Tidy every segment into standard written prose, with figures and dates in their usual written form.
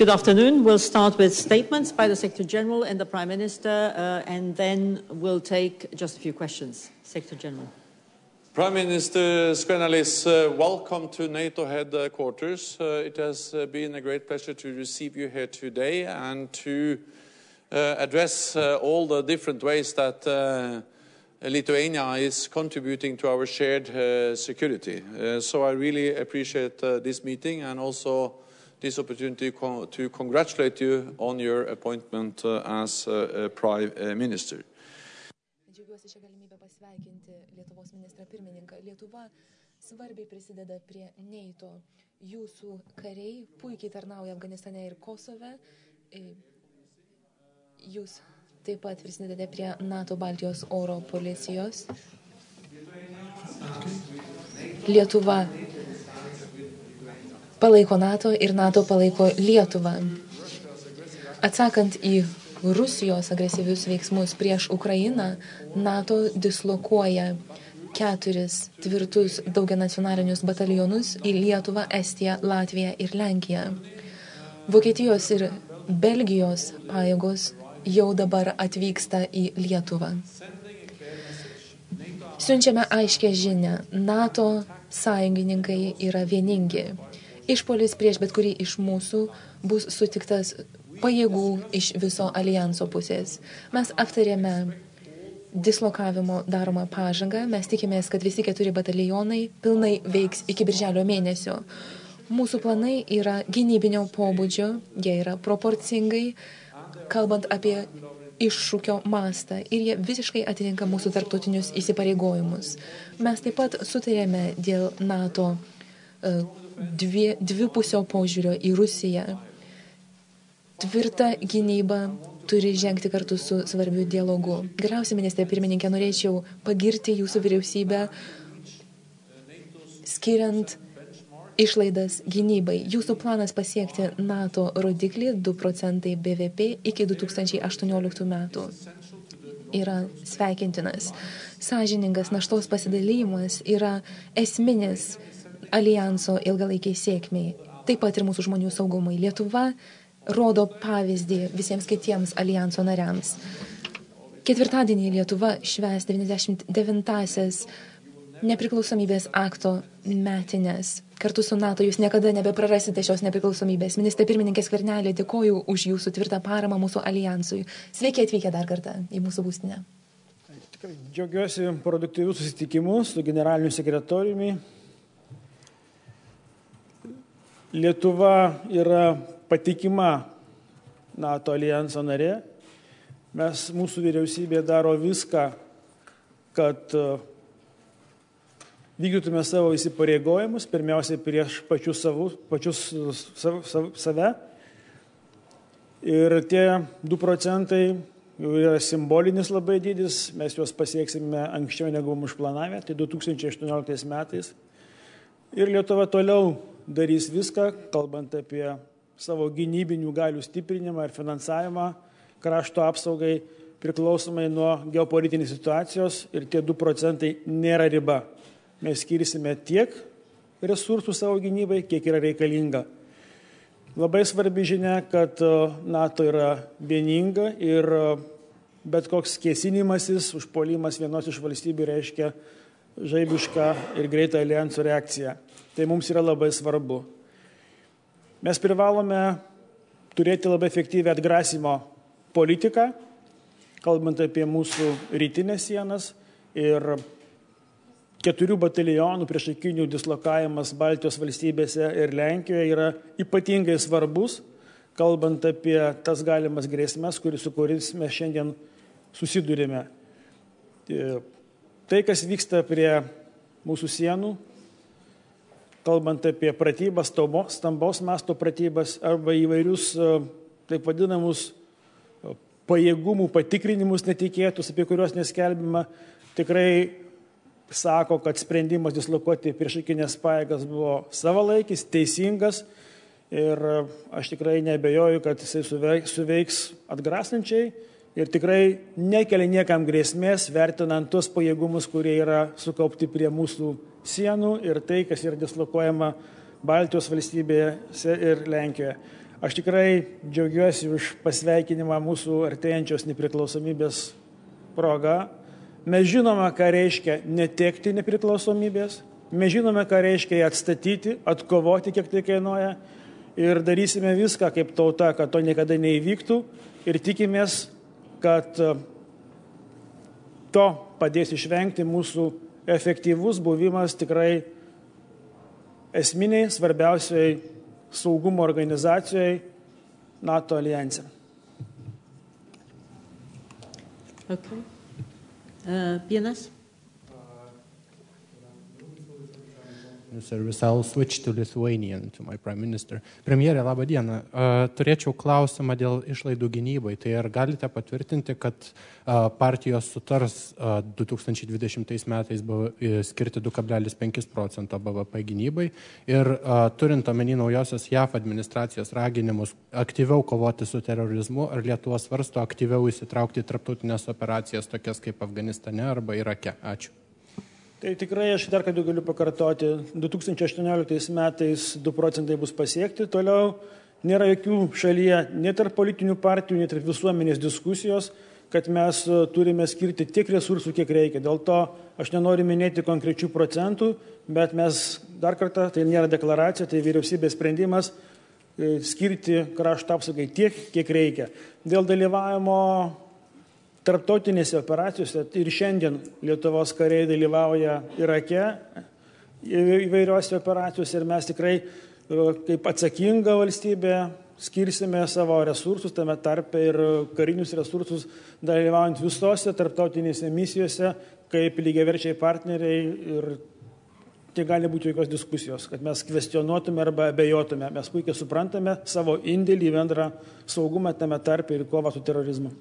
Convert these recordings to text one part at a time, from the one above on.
Good afternoon. We'll start with statements by the Secretary General and the Prime Minister, and then we'll take just a few questions. Secretary General. Prime Minister Skrenalis, welcome to NATO headquarters. It has been a great pleasure to receive you here today and to address all the different ways that Lithuania is contributing to our shared security. So I really appreciate this meeting and also this opportunity to congratulate you on your appointment as Prime Minister. Džiaugiuosi šią galimybę pasveikinti Lietuvos ministrą pirmininką. Lietuva svarbiai prisideda prie NATO. Jūsų kariai puikiai tarnauja Afganistane ir Kosove. Jūs taip pat prisidedate prie NATO Baltijos oro policijos. Lietuva palaiko NATO ir NATO palaiko Lietuvą. Atsakant į Rusijos agresyvius veiksmus prieš Ukrainą, NATO dislokuoja 4 tvirtus daugianacionalinius batalionus į Lietuvą, Estiją, Latviją ir Lenkiją. Vokietijos ir Belgijos pajėgos jau dabar atvyksta į Lietuvą. Siunčiame aiškę žinią. NATO sąjungininkai yra vieningi. Išpolis prieš bet kurį iš mūsų bus sutiktas pajėgų iš viso alijanso pusės. Mes aptarėme dislokavimo daromą pažangą. Mes tikimės, kad visi 4 batalionai pilnai veiks iki birželio mėnesio. Mūsų planai yra gynybinio pobūdžio, jie yra proporcingai, kalbant apie iššūkio mastą ir jie visiškai atitinka mūsų tarptautinius įsipareigojimus. Mes taip pat sutarėme dėl NATO dvipusio požiūrio į Rusiją. Tvirta gynyba turi žengti kartu su svarbiu dialogu. Galiausiai, ministrė pirmininkė, norėčiau pagirti jūsų vyriausybę, skiriant išlaidas gynybai. Jūsų planas pasiekti NATO rodiklį 2% BVP iki 2018 metų yra sveikintinas. Sąžiningas naštos pasidalymas yra esminis alijanso ilgalaikiai sėkmiai, taip pat ir mūsų žmonių saugumai. Lietuva rodo pavyzdį visiems kitiems alijanso nariams. Ketvirtadienį Lietuva švęs 99-asias nepriklausomybės akto metinės. Kartu su NATO jūs niekada nebeprarasite šios nepriklausomybės. Ministrė pirmininkė Skvernelė, dėkoju už jūsų tvirtą paramą mūsų alijansui. Sveiki atvykę dar kartą į mūsų būstinę. Džiaugiuosi produktyvių susitikimų su generaliniu sekretoriumi. Lietuva yra patikima NATO alijanso narė. Mūsų vyriausybė daro viską, kad vykdytume savo įsipareigojimus, pirmiausiai prieš pačius save. Ir tie 2% jau yra simbolinis labai dydis, mes juos pasieksime anksčiau negu mums planavę, tai 2018 metais. Ir Lietuva toliau darys viską, kalbant apie savo gynybinių galių stiprinimą ir finansavimą krašto apsaugai priklausomai nuo geopolitinės situacijos ir tie 2% nėra riba. Mes skirsime tiek resursų savo gynybai, kiek yra reikalinga. Labai svarbi žinia, kad NATO yra vieninga ir bet koks kėsinimasis, užpuolimas vienos iš valstybių reiškia žaibišką ir greitą alijanso reakciją. Tai mums yra labai svarbu. Mes privalome turėti labai efektyvią atgrasimo politiką, kalbant apie mūsų rytinės sienas ir 4 batalionų priešakinių dislokavimas Baltijos valstybėse ir Lenkijoje yra ypatingai svarbus, kalbant apie tas galimas grėsmes, su kuriais mes šiandien susidurime. Tai, kas vyksta prie mūsų sienų, kalbant apie pratybas, stambaus masto pratybas arba įvairius taip vadinamus pajėgumų patikrinimus netikėtus, apie kuriuos neskelbima, tikrai sako, kad sprendimas dislokuoti priešakinės pajėgas buvo savalaikis, teisingas ir aš tikrai neabejoju, kad jisai suveiks atgrasančiai ir tikrai nekelia niekam grėsmės, vertinant tuos pajėgumus, kurie yra sukaupti prie mūsų sienų ir tai, kas yra dislokuojama Baltijos valstybėse ir Lenkijoje. Aš tikrai džiaugiuosi už pasveikinimą mūsų artėjančios nepriklausomybės proga. Mes žinome, ką reiškia netekti nepriklausomybės, mes žinome, ką reiškia ją atstatyti, atkovoti, kiek tai kainuoja ir darysime viską kaip tauta, kad to niekada neįvyktų ir tikimės, kad to padės išvengti mūsų efektyvus buvimas tikrai esminiai, svarbiausiai saugumo organizacijoje NATO alijanse. Okay. PNS? Service, I'll switch to Lithuanian, to my Prime Minister. Premjerė, labą dieną. Turėčiau klausimą dėl išlaidų gynybai. Tai ar galite patvirtinti, kad partijos sutars 2020 metais skirti 2,5% BVP gynybai ir turint omeny naujosios JAF administracijos raginimus aktyviau kovoti su terorizmu, ar Lietuva svarsto aktyviau įsitraukti į tarptautinės operacijas tokias kaip Afganistane arba Irake? Ačiū. Tai tikrai aš dar kartą galiu pakartoti, 2018 metais 2% bus pasiekti, toliau nėra jokių šalyje, net tarp politinių partijų, net tarp visuomenės diskusijos, kad mes turime skirti tiek resursų, kiek reikia. Dėl to aš nenoriu minėti konkrečių procentų, bet mes dar kartą, tai nėra deklaracija, tai vyriausybės sprendimas skirti krašto apsaugai tiek, kiek reikia. Dėl dalyvavimo tarptautinėse operacijose ir šiandien Lietuvos kariai dalyvauja Irake įvairiuose operacijose ir mes tikrai kaip atsakinga valstybė skirsime savo resursus, tame tarpe ir karinius resursus dalyvaujant visose tarptautinėse misijose kaip lygiaverčiai partneriai ir tai gali būti jokios diskusijos, kad mes kvestionuotume arba abejotume. Mes puikiai suprantame savo indėlį į bendrą saugumą tame tarpe ir kovą su terorizmu.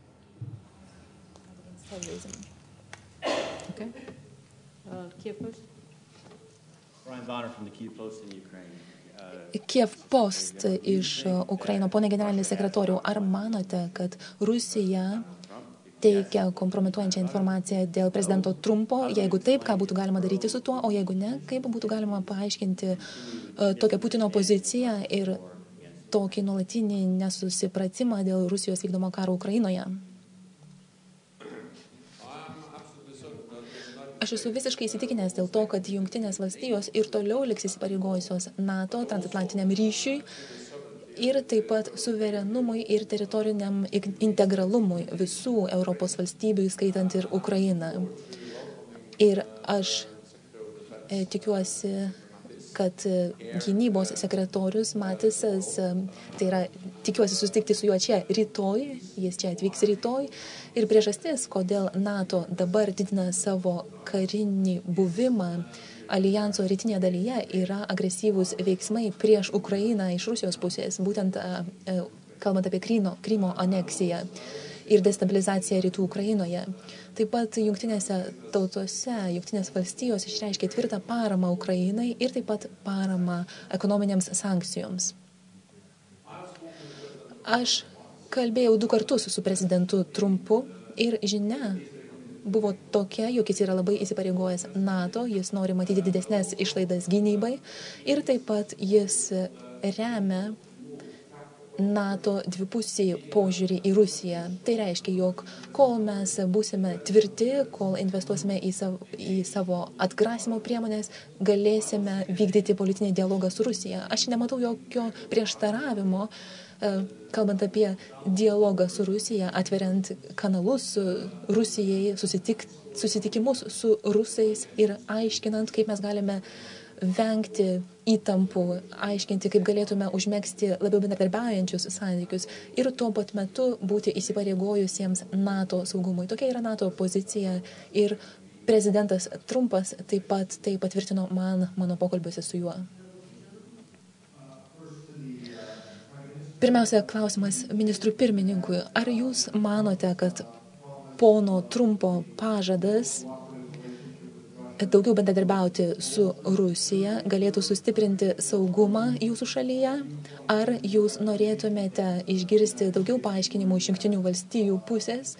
Okay. Kiev Post. Brian Bonner from the Kiev Post in Ukraine. Kiev Post iš Ukraino. Pone generalinis sekretoriau, ar manote, kad Rusija teikia kompromituojančią informaciją dėl prezidento Trumpo? Jeigu taip, ką būtų galima daryti su tuo, o jeigu ne, kaip būtų galima paaiškinti tokią Putino poziciją ir tokį nuolatinį nesusipratimą dėl Rusijos vykdomo karo Ukrainoje? Aš esu visiškai įsitikinęs dėl to, kad Jungtinės valstijos ir toliau liks įsipareigojusios NATO transatlantiniam ryšiui ir taip pat suverenumui ir teritoriniam integralumui visų Europos valstybių, įskaitant ir Ukrainą. Ir aš tikiuosi, kad gynybos sekretorius Matisas, tai yra, tikiuosi susitikti su juo čia rytoj, jis čia atvyks rytoj. Ir priežastis, kodėl NATO dabar didina savo karinį buvimą alijanso rytinėje dalyje, yra agresyvūs veiksmai prieš Ukrainą iš Rusijos pusės, būtent kalbant apie Krymo aneksiją ir destabilizaciją rytų Ukrainoje. Taip pat jungtinėse tautose, Jungtinės valstijos išreiškė tvirtą paramą Ukrainai ir taip pat paramą ekonominėms sankcijoms. Aš kalbėjau 2 kartus su prezidentu Trumpu ir žinia buvo tokia, jog jis yra labai įsipareigojęs NATO, jis nori matyti didesnės išlaidas gynybai ir taip pat jis remia NATO dvipusį požiūrį į Rusiją. Tai reiškia, jog kol mes būsime tvirti, kol investuosime į savo atgrasimo priemonės, galėsime vykdyti politinį dialogą su Rusija. Aš nematau jokio prieštaravimo, kalbant apie dialogą su Rusija, atveriant kanalus Rusijai, susitikimus su rusais ir aiškinant, kaip mes galime vengti įtampų, aiškinti, kaip galėtume užmegzti labiau bendradarbiaujančius santykius ir tuo pat metu būti įsipareigojusiems NATO saugumui. Tokia yra NATO pozicija ir prezidentas Trumpas taip pat tai patvirtino mano pokalbiuose su juo. Pirmiausia, klausimas ministrui pirmininkui. Ar jūs manote, kad pono Trumpo pažadas daugiau bendradarbiauti su Rusija galėtų sustiprinti saugumą jūsų šalyje? Ar jūs norėtumėte išgirsti daugiau paaiškinimų iš Jungtinių valstijų pusės?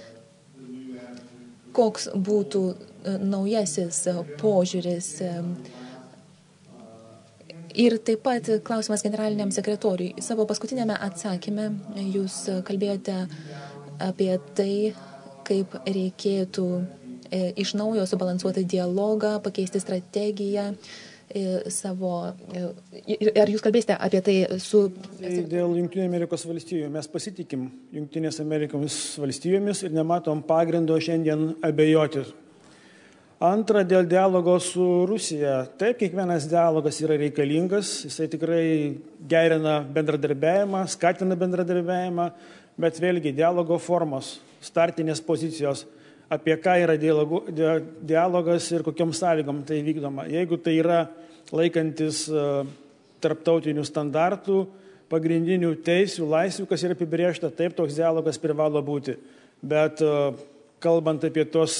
Koks būtų naujasis požiūris Ir taip pat klausimas generaliniam sekretoriui. Savo paskutinėme atsakyme jūs kalbėjote apie tai, kaip reikėtų iš naujo subalansuoti dialogą, pakeisti strategiją savo. Ar jūs kalbėsite apie tai su... Dėl Jungtinių Amerikos valstijų mes pasitikim Jungtinės Amerikos valstijomis ir nematom pagrindo šiandien abejoti. Antra, dėl dialogo su Rusija. Taip, kiekvienas dialogas yra reikalingas, jisai tikrai gerina bendradarbiavimą, skatina bendradarbiavimą, bet vėlgi dialogo formos, startinės pozicijos, apie ką yra dialogas ir kokiom sąlygom tai vykdoma. Jeigu tai yra laikantis tarptautinių standartų, pagrindinių teisių, laisvių, kas yra apibrėžta, taip, toks dialogas privalo būti. Bet kalbant apie tos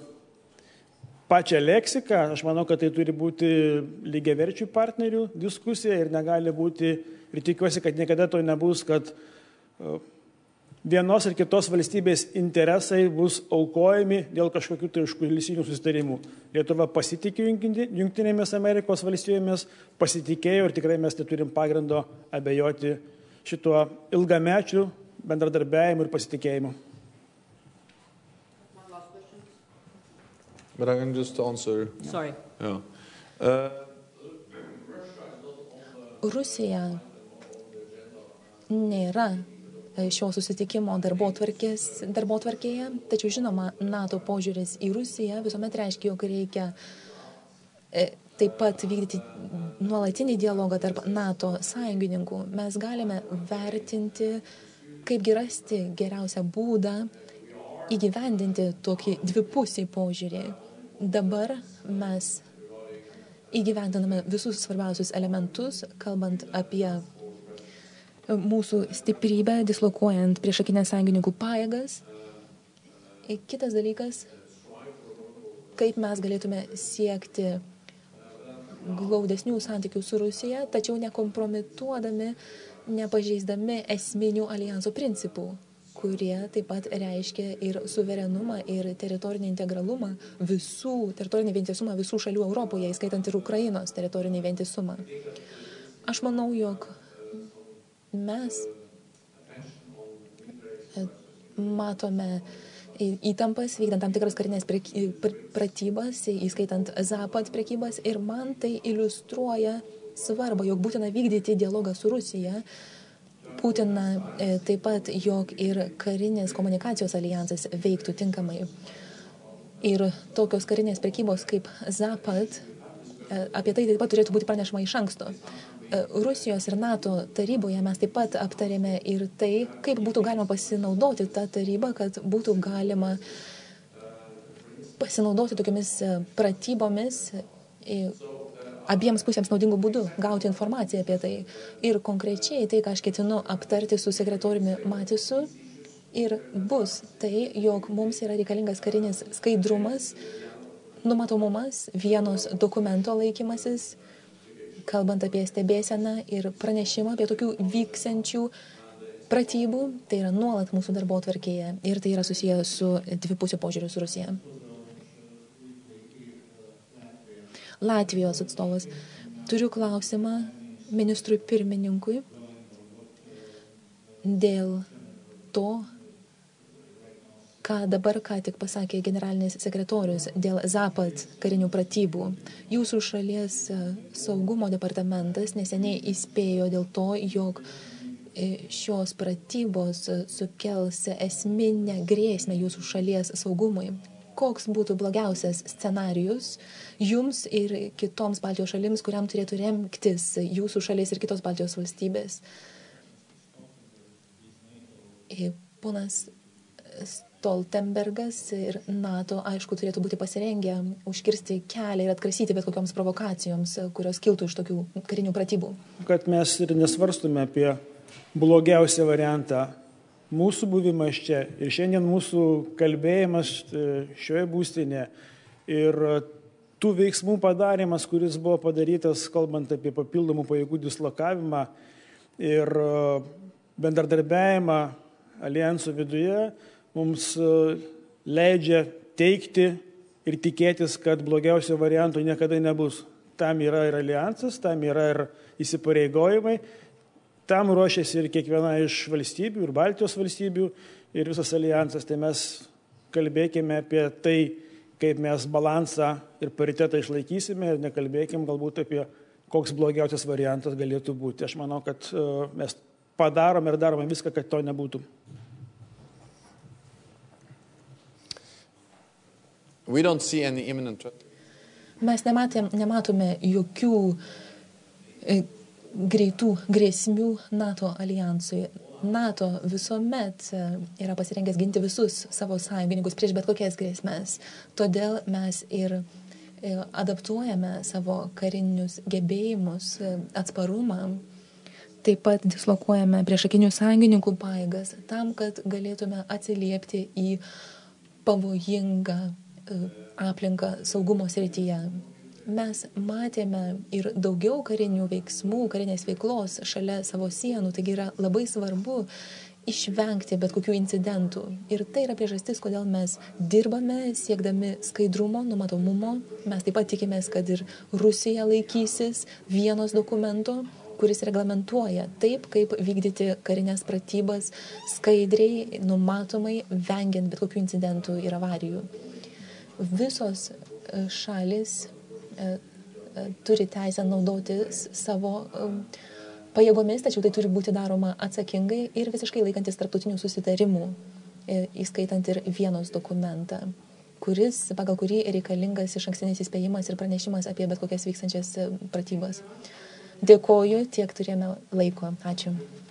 pačią leksiką, aš manau, kad tai turi būti lygiaverčių partnerių diskusija ir negali būti, ir tikiuosi, kad niekada to nebus, kad vienos ir kitos valstybės interesai bus aukojami dėl kažkokių tai užkulisinių susitarimų. Lietuva pasitikė Jungtinėmis Amerikos valstybėmis, pasitikėjo ir tikrai mes neturim pagrindo abejoti šituo ilgamečiu bendradarbiavimu ir pasitikėjimu. But I can just answer. Sorry. Yeah. Rusija nėra šio susitikimo darbotvarkėje, tačiau žinoma, NATO požiūris į Rusiją visuomet reiškia, jog reikia taip pat vykdyti nuolatinį dialogą tarp NATO sąjungininkų. Mes galime vertinti, kaipgi rasti geriausią būdą įgyvendinti tokį dvipusį požiūrį. Dabar mes įgyvendiname visus svarbiausius elementus, kalbant apie mūsų stiprybę, dislokuojant priešakinės sąjungininkų pajėgas. Kitas dalykas, kaip mes galėtume siekti glaudesnių santykių su Rusija, tačiau nekompromituodami, nepažeisdami esminių alijanso principų, kurie taip pat reiškia ir suverenumą, ir teritorinį integralumą, teritorinį vientisumą visų šalių Europoje, įskaitant ir Ukrainos teritorinį vientisumą. Aš manau, jog mes matome įtampas, vykdant tam tikras karinės pratybas, įskaitant Zapad prekybas, ir man tai iliustruoja svarbą, jog būtina vykdyti dialogą su Rusija, būtina taip pat, jog ir karinės komunikacijos alijansas veiktų tinkamai. Ir tokios karinės prekybos kaip Zapad, apie tai taip pat turėtų būti pranešama iš anksto. Rusijos ir NATO taryboje mes taip pat aptarėme ir tai, kaip būtų galima pasinaudoti tą tarybą, kad būtų galima pasinaudoti tokiamis pratybomis abiems pusėms naudingų būdų, gauti informaciją apie tai. Ir konkrečiai tai, ką aš ketinu aptarti su sekretoriumi Matisu, ir bus tai, jog mums yra reikalingas karinis skaidrumas, numatomumas, vienos dokumento laikymasis, kalbant apie stebėseną ir pranešimą apie tokių vyksiančių pratybų. Tai yra nuolat mūsų darbotvarkėje ir tai yra susiję su dvipusiu požiūriu su Rusija. Latvijos atstovas. Turiu klausimą ministrui pirmininkui dėl to, ką tik pasakė generalinis sekretorius dėl Zapad karinių pratybų. Jūsų šalies saugumo departamentas neseniai įspėjo dėl to, jog šios pratybos sukels esminę grėsmę jūsų šalies saugumui. Koks būtų blogiausias scenarijus jums ir kitoms Baltijos šalims, kuriam turėtų remtis jūsų šalis ir kitos Baltijos valstybės? Ponas Stoltenbergas ir NATO, aišku, turėtų būti pasirengę užkirsti kelią ir atgrasyti bet kokioms provokacijoms, kurios kiltų iš tokių karinių pratybų. Kad mes ir nesvarstume apie blogiausią variantą, mūsų buvimas čia ir šiandien mūsų kalbėjimas šioje būstinėje ir tų veiksmų padarimas, kuris buvo padarytas, kalbant apie papildomų pajėgų dislokavimą ir bendradarbiavimą alijanso viduje, mums leidžia teikti ir tikėtis, kad blogiausio varianto niekada nebus. tam yra ir alijansas, tam yra ir įsipareigojimai, tam ruošiasi ir kiekviena iš valstybių, ir Baltijos valstybių, ir visas alijansas. Tai mes kalbėkime apie tai, kaip mes balansą ir paritetą išlaikysime, ir nekalbėkime galbūt apie koks blogiausias variantas galėtų būti. Aš manau, kad mes padarome ir darome viską, kad to nebūtų. We don't see any imminent threat. Mes nematome jokių greitų grėsmių NATO alijansui. NATO visuomet yra pasirengęs ginti visus savo sąjungininkus prieš bet kokias grėsmes. Todėl mes ir adaptuojame savo karinius gebėjimus, atsparumą. Taip pat dislokuojame priešakinių sąjungininkų pajėgas tam, kad galėtume atsiliepti į pavojingą aplinką saugumo srityje. Mes matėme ir daugiau karinių veiksmų, karinės veiklos šalia savo sienų, taigi yra labai svarbu išvengti bet kokių incidentų. Ir tai yra priežastis, kodėl mes dirbame siekdami skaidrumo, numatomumo. Mes taip pat tikimės, kad ir Rusija laikysis Vienos dokumento, kuris reglamentuoja taip, kaip vykdyti karinės pratybas skaidriai, numatomai, vengiant bet kokių incidentų ir avarijų. Visos šalis turi teisę naudotis savo pajėgomis, tačiau tai turi būti daroma atsakingai ir visiškai laikantis tarptautinių susitarimų, įskaitant ir Vienos dokumentą, pagal kurį reikalingas išankstinis įspėjimas ir pranešimas apie bet kokias vykstančias pratybas. Dėkoju, tiek turėjome laiko. Ačiū.